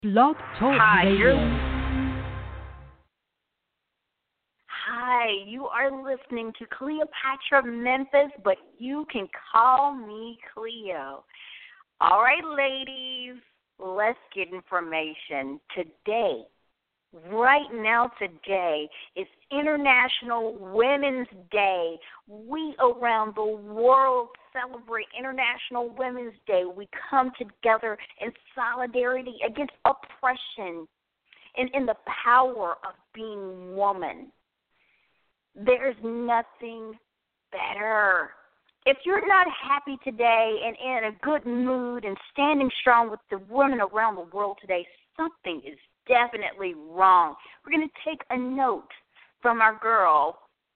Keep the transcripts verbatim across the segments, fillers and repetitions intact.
Blog Talk Hi, you're Radio. Hi, you are listening to Cleopatra Memphis, but you can call me Cleo. All right, ladies, let's get information. Today, right now today, is International Women's Day. We around the world celebrate International Women's Day. We come together in solidarity against oppression and in the power of being woman. There's nothing better. If you're not happy today and in a good mood and standing strong with the women around the world today, something is definitely wrong. We're going to take a note from our girl,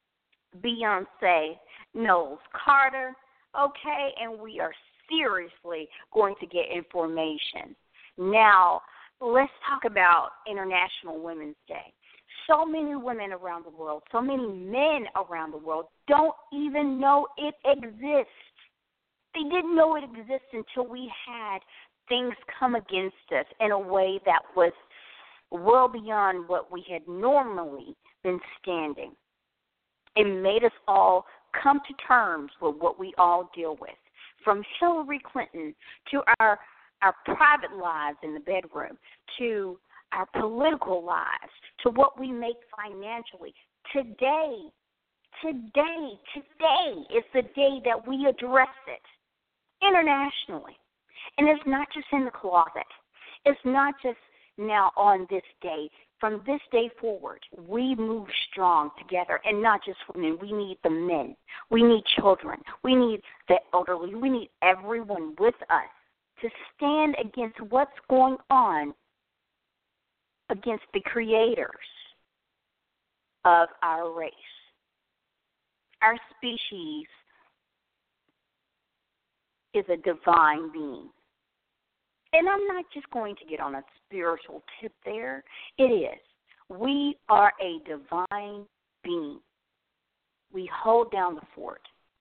Beyonce Knowles Carter, okay? And we are seriously going to get information. Now, let's talk about International Women's Day. So many women around the world, so many men around the world don't even know it exists. They didn't know it exists until we had things come against us in a way that was well beyond what we had normally been standing. It made us all come to terms with what we all deal with, from Hillary Clinton to our, our private lives in the bedroom to our political lives, to what we make financially. Today, today, today is the day that we address it internationally. And it's not just in the closet. It's not just now on this day. From this day forward, we move strong together, and not just women. We need the men. We need children. We need the elderly. We need everyone with us to stand against what's going on against the creators of our race. Our species is a divine being. And I'm not just going to get on a spiritual tip there. It is. We are a divine being. We hold down the fort.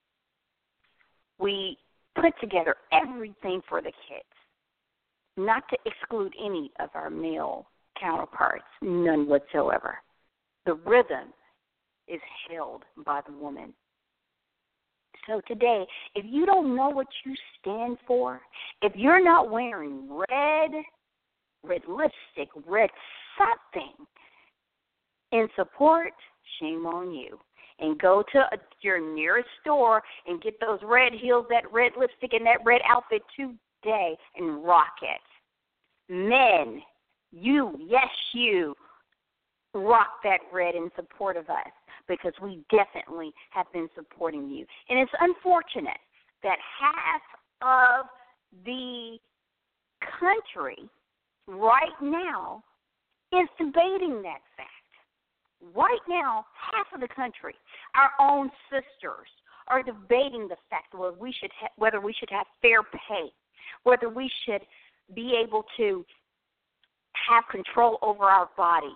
We put together everything for the kids, not to exclude any of our male counterparts, none whatsoever. The rhythm is held by the woman. So today, if you don't know what you stand for, if you're not wearing red, red lipstick, red something in support, shame on you. And go to a, your nearest store and get those red heels, that red lipstick, and that red outfit today and rock it. Men, you, yes, you, rock that red in support of us, because we definitely have been supporting you. And it's unfortunate that half of the country right now is debating that fact. Right now, half of the country, our own sisters, are debating the fact whether we should ha- whether we should have fair pay, whether we should be able to have control over our bodies.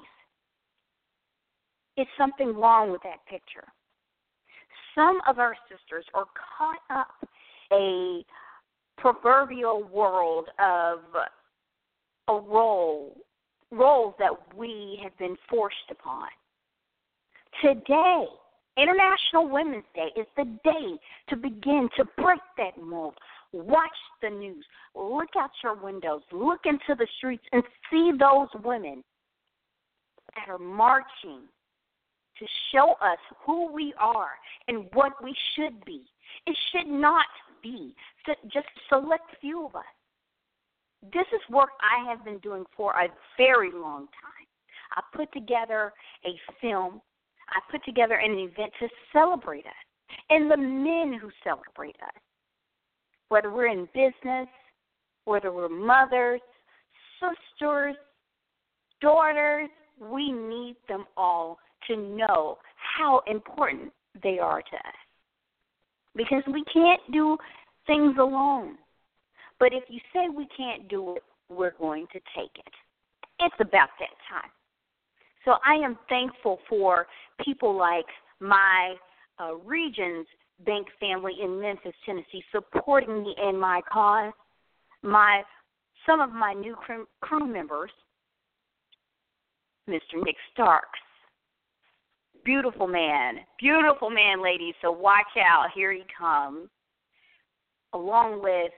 It's something wrong with that picture. Some of our sisters are caught up a proverbial world of a role, roles that we have been forced upon. Today, International Women's Day, is the day to begin to break that mold. Watch the news. Look out your windows. Look into the streets and see those women that are marching to show us who we are and what we should be. It should not be just a select few of us. This is work I have been doing for a very long time. I put together a film. I put together an event to celebrate us and the men who celebrate us. Whether we're in business, whether we're mothers, sisters, daughters, we need them all to know how important they are to us. Because we can't do things alone. But if you say we can't do it, we're going to take it. It's about that time. So I am thankful for people like my uh, Regions Bank family in Memphis, Tennessee, supporting me in my cause. My some of my new crew, crew members, Mister Nick Starks. Beautiful man. Beautiful man, ladies. So watch out. Here he comes. Along with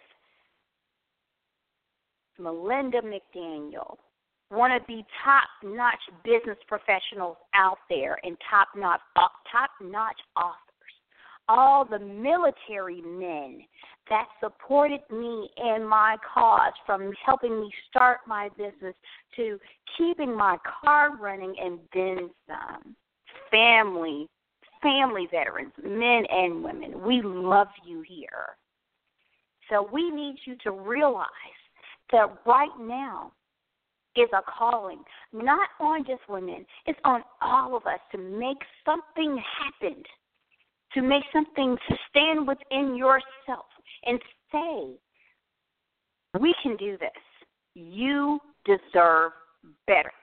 Melinda McDaniel, one of the top-notch business professionals out there and top-notch, top-notch authors. All the military men that supported me in my cause, from helping me start my business to keeping my car running and then some. Family, family veterans, men and women, we love you here. So we need you to realize that right now is a calling, not on just women, it's on all of us to make something happen, to make something, to stand within yourself and say, we can do this. You deserve better.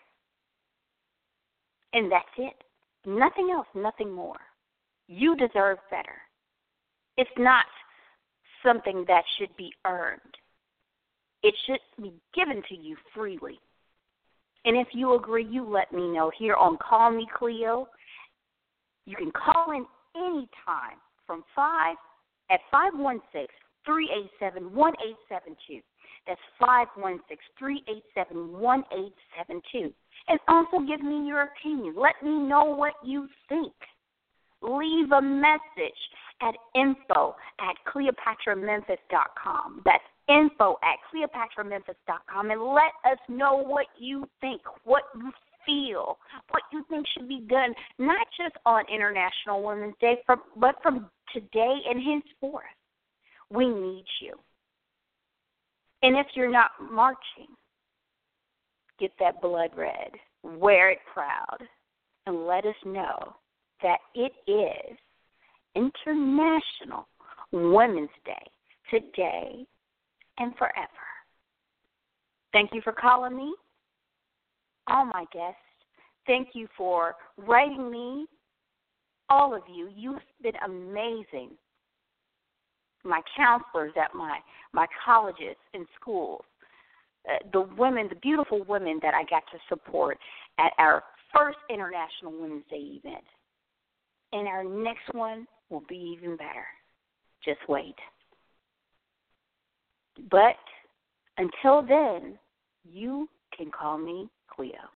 And that's it. Nothing else, nothing more. You deserve better. It's not something that should be earned. It should be given to you freely. And if you agree, you let me know here on Call Me Cleo. You can call in anytime from five at five one six, three eight seven, one eight seven two. That's five one six, three eight seven, one eight seven two. And also give me your opinion. Let me know what you think. Leave a message at info at cleopatra memphis dot com. That's info at cleopatra memphis dot com. And let us know what you think, what you feel, what you think should be done, not just on International Women's Day, but from today and henceforth. We need you. And if you're not marching, get that blood red, wear it proud, and let us know that it is International Women's Day today and forever. Thank you for calling me. All my guests, thank you for writing me. All of you, you've been amazing. My counselors at my, my colleges and schools, uh, the women, the beautiful women that I got to support at our first International Women's Day event. And our next one will be even better. Just wait. But until then, you can call me Cleo.